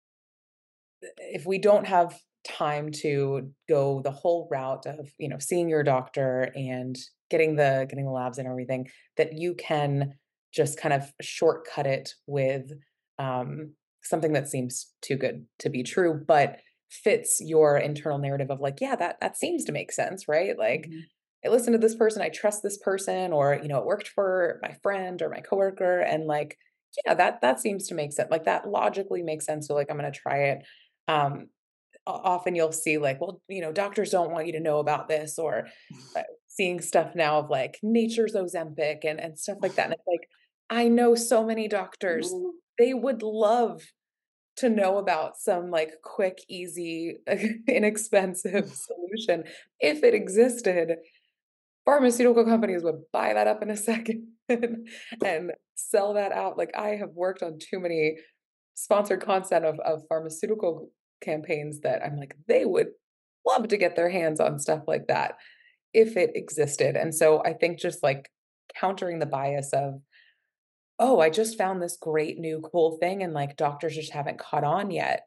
Speaker 2: if we don't have time to go the whole route of, you know, seeing your doctor and getting the getting the labs and everything, that you can just kind of shortcut it with um, something that seems too good to be true, but fits your internal narrative of like, yeah, that that seems to make sense, right? Like,
Speaker 1: Mhm.
Speaker 2: I listened to this person, I trust this person, or you know, it worked for my friend or my coworker, and like, yeah, that that seems to make sense. Like that logically makes sense. So like, I'm gonna try it. Um, o- often you'll see like, well, you know, doctors don't want you to know about this, or uh, seeing stuff now of like nature's Ozempic and and stuff like that. And it's like, I know so many doctors,
Speaker 1: Ooh.
Speaker 2: they would love to know about some like quick, easy, inexpensive solution if it existed. Pharmaceutical companies would buy that up in a second and sell that out. Like I have worked on too many sponsored content of of pharmaceutical campaigns that I'm like, they would love to get their hands on stuff like that if it existed. And so I think just like countering the bias of, oh, I just found this great new cool thing and like doctors just haven't caught on yet.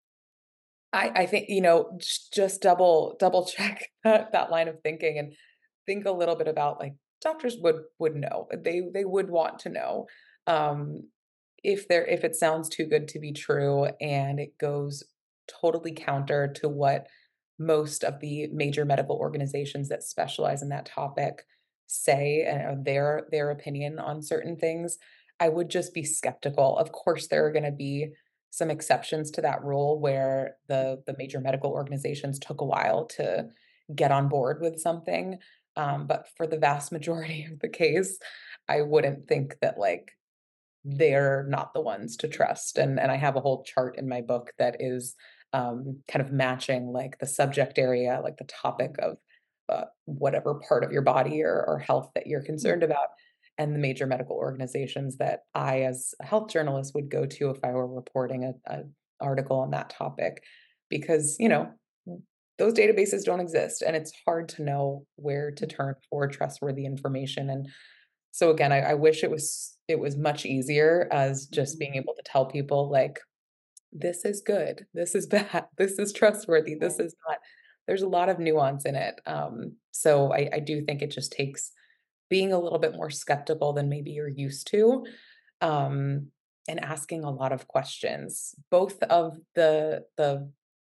Speaker 2: I I think, you know, j just double double check that that line of thinking and think a little bit about, like, doctors would would know. They they would want to know, um, if there if it sounds too good to be true and it goes totally counter to what most of the major medical organizations that specialize in that topic say and their their opinion on certain things. I would just be skeptical. Of course, there are gonna be some exceptions to that rule where the the major medical organizations took a while to get on board with something, um, but for the vast majority of the case, I wouldn't think that, like, they're not the ones to trust, and and I have a whole chart in my book that is, um, kind of matching, like, the subject area, like, the topic of, uh, whatever part of your body or or health that you're
Speaker 1: Mm.
Speaker 2: concerned about, and the major medical organizations that I, as a health journalist, would go to if I were reporting a a article on that topic, because, you know, those databases don't exist, and it's hard to know where to turn for trustworthy information, and so again, I I wish it was it was much easier as just
Speaker 1: Mhm.
Speaker 2: being able to tell people, like, "This is good, this is bad, this is trustworthy, this
Speaker 1: Right.
Speaker 2: is not." There's a lot of nuance in it, um, so I I do think it just takes being a little bit more skeptical than maybe you're used to, um, and asking a lot of questions, both of the the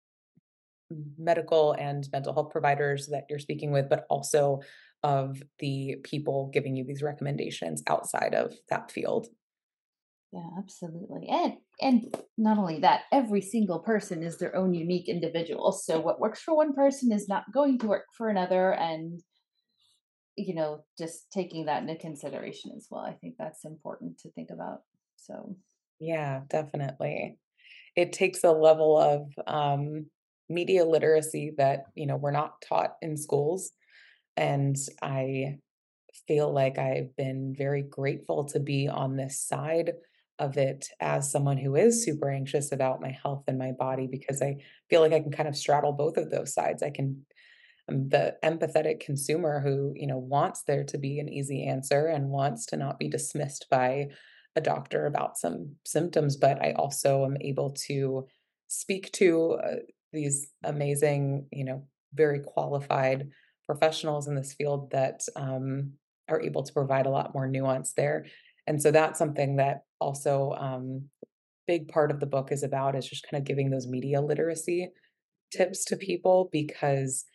Speaker 2: medical and mental health providers that you're speaking with, but also of the people giving you these recommendations outside of that field.
Speaker 1: Yeah, absolutely. And and not only that, every single person is their own unique individual. So what works for one person is not going to work for another, and you know, just taking that into consideration as well. I think that's important to think about. So,
Speaker 2: Yeah, definitely. It takes a level of um, media literacy that, you know, we're not taught in schools. And I feel like I've been very grateful to be on this side of it as someone who is super anxious about my health and my body because I feel like I can kind of straddle both of those sides. I can I'm the empathetic consumer who, you know, wants there to be an easy answer and wants to not be dismissed by a doctor about some symptoms, but I also am able to speak to uh, these amazing, you know, very qualified professionals in this field that um, are able to provide a lot more nuance there. And so that's something that also um, big part of the book is about is just kind of giving those media literacy tips to people because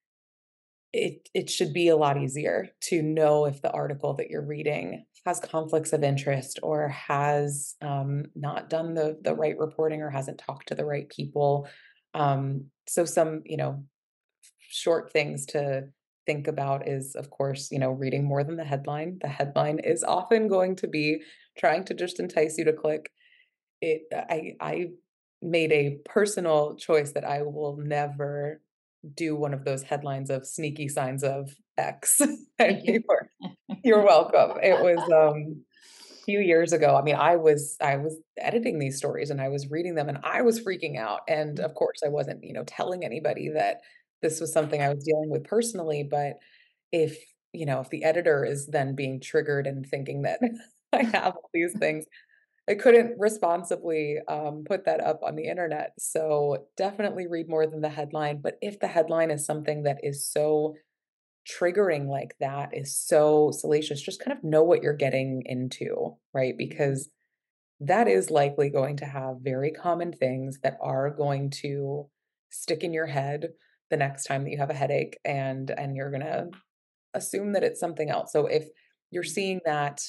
Speaker 2: it it should be a lot easier to know if the article that you're reading has conflicts of interest or has, um, not done the the right reporting or hasn't talked to the right people. Um, so some, you know, short things to think about is, of course, you know, reading more than the headline. The headline is often going to be trying to just entice you to click. It I I made a personal choice that I will never do one of those headlines of sneaky signs of X
Speaker 1: thank you.
Speaker 2: anymore. You're welcome. It was, um, a few years ago. I mean, I was I was editing these stories and I was reading them and I was freaking out. And of course, I wasn't, you know, telling anybody that this was something I was dealing with personally, but if, you know, if the editor is then being triggered and thinking that I have all these things, I couldn't responsibly, um, put that up on the internet, so definitely read more than the headline, but if the headline is something that is so triggering like that, is so salacious, just kind of know what you're getting into, right? Because that is likely going to have very common things that are going to stick in your head the next time that you have a headache, and and you're gonna assume that it's something else, so if you're seeing that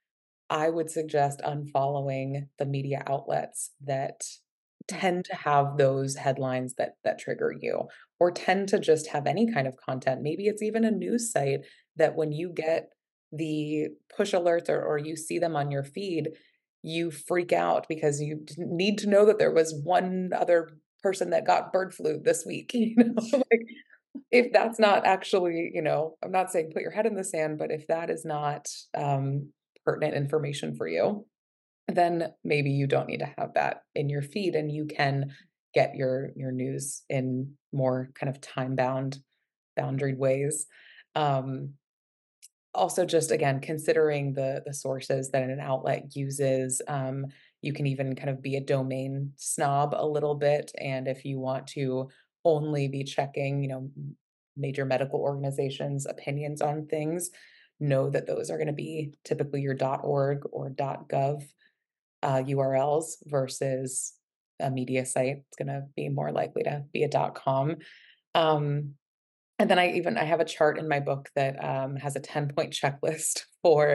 Speaker 2: I would suggest unfollowing the media outlets that tend to have those headlines that that trigger you, or tend to just have any kind of content. Maybe it's even a news site that when you get the push alerts or, or you see them on your feed, you freak out because you didn't need to know that there was one other person that got bird flu this week. You know, like if that's not actually, you know, I'm not saying put your head in the sand, but if that is not um, pertinent information for you, then maybe you don't need to have that in your feed and you can get your your news in more kind of time bound, boundaried ways. Um, also, just again, considering the the sources that an outlet uses, um, you can even kind of be a domain snob a little bit, and if you want to only be checking, you know, m major medical organizations' opinions on things, know that those are gonna be typically your .org or .gov, uh, U R Ls versus a media site. It's gonna be more likely to be a .com. Um, and then I even I have a chart in my book that, um, has a ten-point checklist for,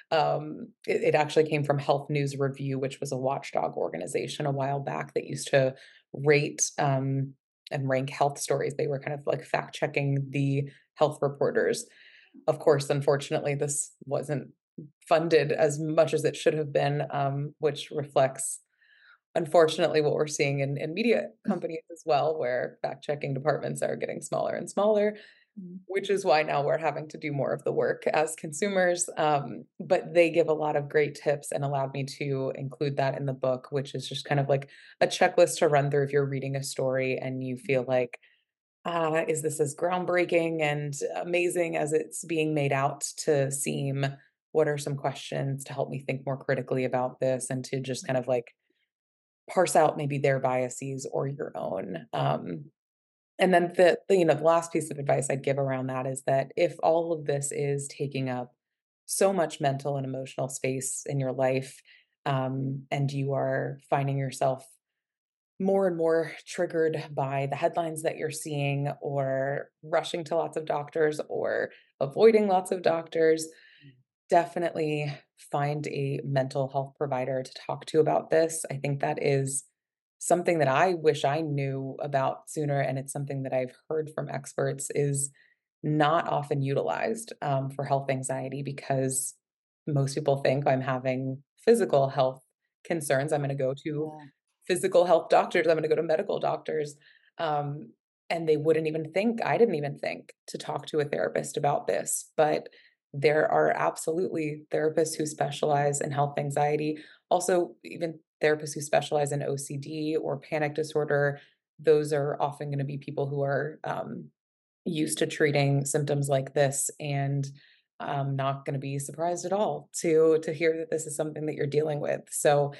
Speaker 2: Um, it, it actually came from Health News Review, which was a watchdog organization a while back that used to rate um, and rank health stories. They were kind of like fact checking the health reporters. Of course, unfortunately, this wasn't funded as much as it should have been, um, which reflects, unfortunately, what we're seeing in, in media companies as well, where fact checking departments are getting smaller and smaller,
Speaker 1: Mm.
Speaker 2: which is why now we're having to do more of the work as consumers. Um, but they give a lot of great tips and allowed me to include that in the book, which is just kind of like a checklist to run through if you're reading a story and you feel like, ah, is this as groundbreaking and amazing as it's being made out to seem? What are some questions to help me think more critically about this and to just kind of like parse out maybe their biases or your own? Um, and then the, the, you know, the last piece of advice I'd give around that is that if all of this is taking up so much mental and emotional space in your life, um, and you are finding yourself more and more triggered by the headlines that you're seeing, or rushing to lots of doctors, or avoiding lots of doctors, definitely find a mental health provider to talk to about this. I think that is something that I wish I knew about sooner, and it's something that I've heard from experts is not often utilized um, for health anxiety, because most people think I'm having physical health concerns. I'm going to go to
Speaker 1: Yeah.
Speaker 2: physical health doctors. I'm going to go to medical doctors. Um, and they wouldn't even think, I didn't even think to talk to a therapist about this. But there are absolutely therapists who specialize in health anxiety, also, even therapists who specialize in O C D or panic disorder. Those are often going to be people who are um, used to treating symptoms like this, and I'm not going to be surprised at all to to hear that this is something that you're dealing with. So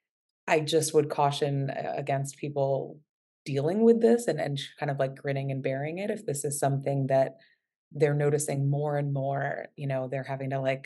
Speaker 2: I just would caution a against people dealing with this and and kind of like grinning and bearing it if this is something that they're noticing more and more. You know, they're having to like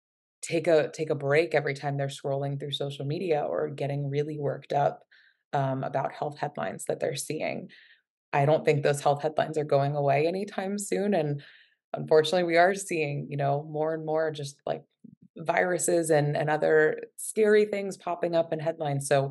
Speaker 2: take a take a break every time they're scrolling through social media or getting really worked up um, about health headlines that they're seeing. I don't think those health headlines are going away anytime soon, and unfortunately, we are seeing, you know, more and more just like viruses and and other scary things popping up in headlines. So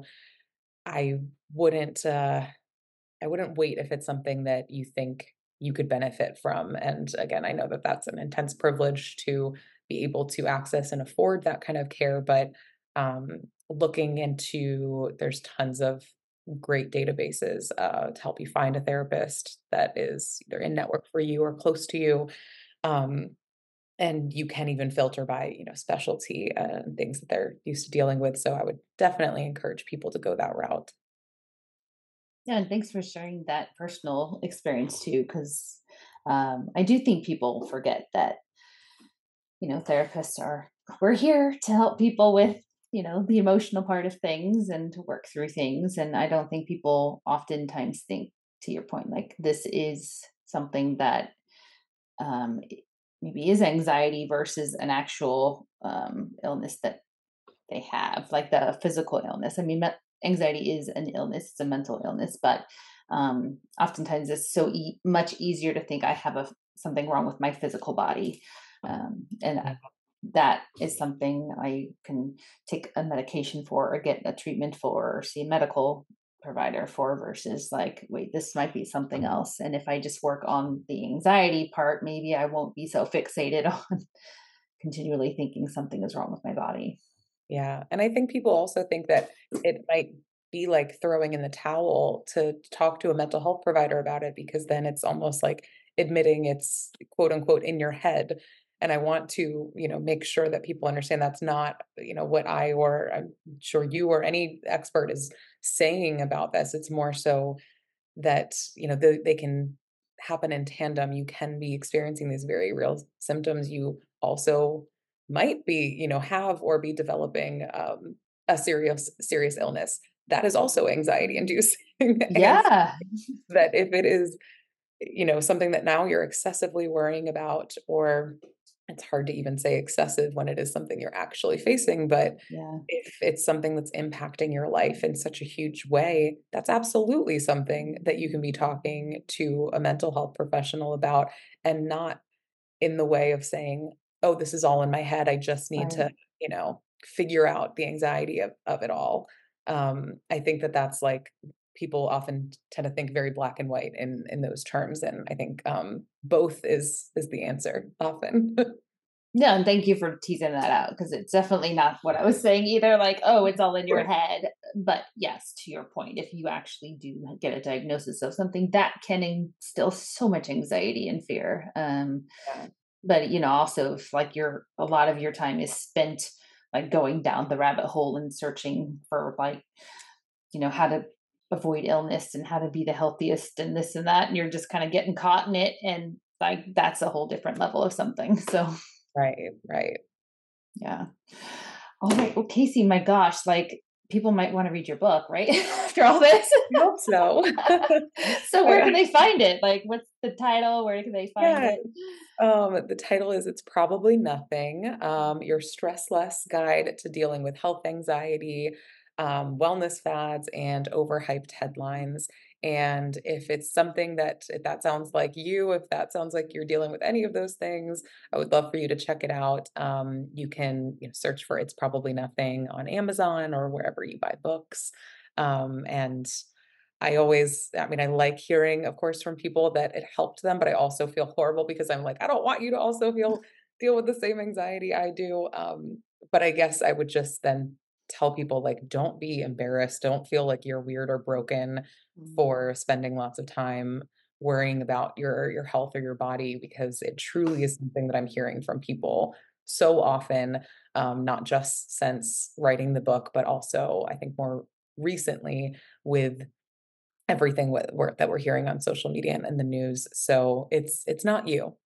Speaker 2: I wouldn't uh I wouldn't wait if it's something that you think you could benefit from. And again, I know that that's an intense privilege to be able to access and afford that kind of care, but um, looking into, there's tons of great databases uh, to help you find a therapist that is either in network for you or close to you. Um, and you can even filter by, you know, specialty uh, and things that they're used to dealing with. So I would definitely encourage people to go that route.
Speaker 1: Yeah, and thanks for sharing that personal experience too, because um, I do think people forget that, you know, therapists are, we're here to help people with, you know, the emotional part of things and to work through things. And I don't think people oftentimes think, to your point, like this is something that um, maybe is anxiety versus an actual um, illness that they have, like the physical illness. I mean, me- anxiety is an illness, it's a mental illness, but um, oftentimes it's so e- much easier to think I have a something wrong with my physical body, um, and I- that is something I can take a medication for, or get a treatment for, or see a medical provider for, versus like, wait, this might be something else. And if I just work on the anxiety part, maybe I won't be so fixated on continually thinking something is wrong with my body.
Speaker 2: Yeah, and I think people also think that it might be like throwing in the towel to talk to a mental health provider about it, because then it's almost like admitting it's quote unquote in your head. And I want to, you know, make sure that people understand that's not, you know, what I, or I'm sure you or any expert is saying about this. It's more so that, you know, they, they can happen in tandem. You can be experiencing these very real symptoms. You also might be, you know, have or be developing um, a serious serious illness that is also anxiety inducing. And
Speaker 1: Yeah.
Speaker 2: that if it is, you know, something that now you're excessively worrying about, or it's hard to even say excessive when it is something you're actually facing, but
Speaker 1: Yeah.
Speaker 2: if it's something that's impacting your life in such a huge way, that's absolutely something that you can be talking to a mental health professional about, and not in the way of saying, "Oh, this is all in my head. I just need
Speaker 1: Right.
Speaker 2: to, you know, figure out the anxiety of of it all." Um, I think that that's like people often tend to think very black and white in in those terms, and I think, um, both is is the answer often.
Speaker 1: No, and thank you for teasing that out because it's definitely not what I was saying either. Like, oh, it's all in your
Speaker 2: Sure.
Speaker 1: head. But yes, to your point, if you actually do get a diagnosis of something, that can instill so much anxiety and fear. Um,
Speaker 2: Yeah.
Speaker 1: but you know, also if like your a lot of your time is spent like going down the rabbit hole and searching for like, you know, how to avoid illness and how to be the healthiest and this and that, and you're just kind of getting caught in it, and like that's a whole different level of something. So
Speaker 2: Right, right.
Speaker 1: yeah. All right. Well, Casey, my gosh, like people might want to read your book, right? After all this.
Speaker 2: I hope so.
Speaker 1: So where can
Speaker 2: I
Speaker 1: they find it? Like what's the title? Where can they find
Speaker 2: Yeah.
Speaker 1: it?
Speaker 2: Um, the title is It's Probably Nothing, um, Your Stress Less Guide to Dealing with Health Anxiety, um, Wellness Fads, and Overhyped Headlines. And if it's something that if that sounds like you, if that sounds like you're dealing with any of those things, I would love for you to check it out. Um, you can, you know, search for It's Probably Nothing on Amazon or wherever you buy books. Um, and I always I mean, I like hearing, of course, from people that it helped them, but I also feel horrible because I'm like, "I don't want you to also feel deal with the same anxiety I do." Um, but I guess I would just then tell people, like, don't be embarrassed, don't feel like you're weird or broken
Speaker 1: Mm.
Speaker 2: for spending lots of time worrying about your your health or your body because it truly is something that I'm hearing from people so often, um, not just since writing the book, but also I think more recently with everything what we're that we're hearing on social media and in the news, so it's it's not you.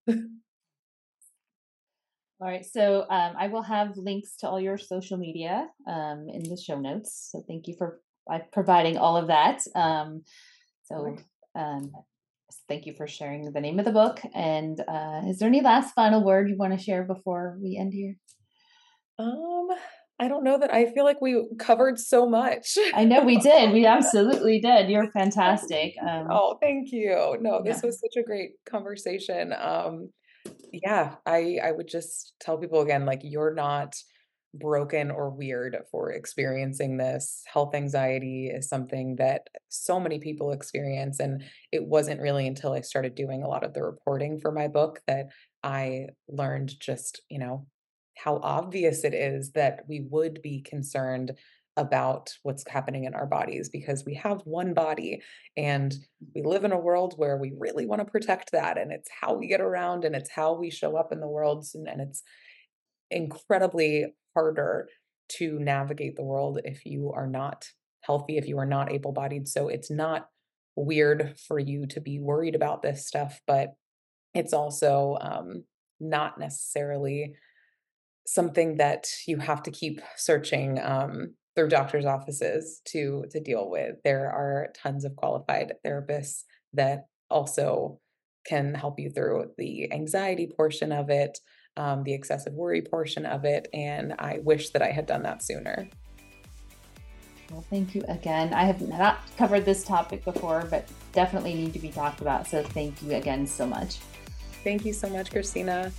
Speaker 1: All right. So um, I will have links to all your social media um, in the show notes. So thank you for uh, providing all of that. Um, so
Speaker 2: Sure.
Speaker 1: um, thank you for sharing the name of the book. And uh, is there any last final word you want to share before we end here?
Speaker 2: Um, I don't know that I feel like we covered so much.
Speaker 1: I know we did. We absolutely did. You're fantastic. Um,
Speaker 2: Oh, thank you. No,
Speaker 1: yeah.
Speaker 2: this was such a great conversation. Um, yeah, I I would just tell people again, like, you're not broken or weird for experiencing this. Health anxiety is something that so many people experience, and it wasn't really until I started doing a lot of the reporting for my book that I learned just, you know, how obvious it is that we would be concerned about what's happening in our bodies because we have one body and we live in a world where we really want to protect that, and it's how we get around and it's how we show up in the world, and, and it's incredibly harder to navigate the world if you are not healthy, if you are not able-bodied. So it's not weird for you to be worried about this stuff, but it's also um, not necessarily something that you have to keep searching um, through doctors' offices to to deal with. There are tons of qualified therapists that also can help you through the anxiety portion of it, um, the excessive worry portion of it, and I wish that I had done that sooner.
Speaker 1: Well, thank you again. I have not covered this topic before, but definitely need to be talked about. So thank you again so much.
Speaker 2: Thank you so much, Christina.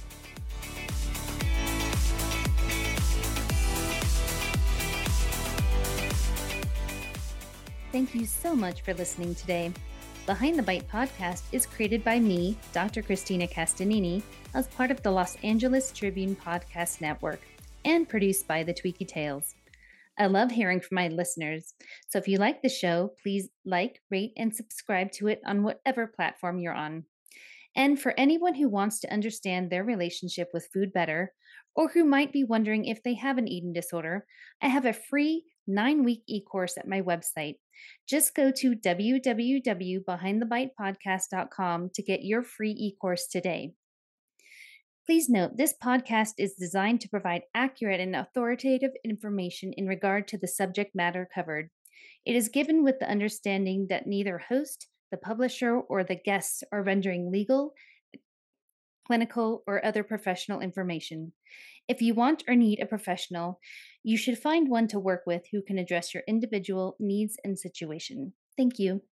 Speaker 1: Thank you so much for listening today. Behind the Bite podcast is created by me, Doctor Christina Castanini, as part of the Los Angeles Tribune Podcast Network, and produced by the Tweaky Tales. I love hearing from my listeners, so if you like the show, please like, rate, and subscribe to it on whatever platform you're on. And for anyone who wants to understand their relationship with food better, or who might be wondering if they have an eating disorder, I have a free nine-week e-course at my website. Just go to w w w dot behind the bite podcast dot com to get your free e-course today. Please note, this podcast is designed to provide accurate and authoritative information in regard to the subject matter covered. It is given with the understanding that neither host, the publisher, or the guests are rendering legal, clinical, or other professional information. If you want or need a professional, you should find one to work with who can address your individual needs and situation. Thank you.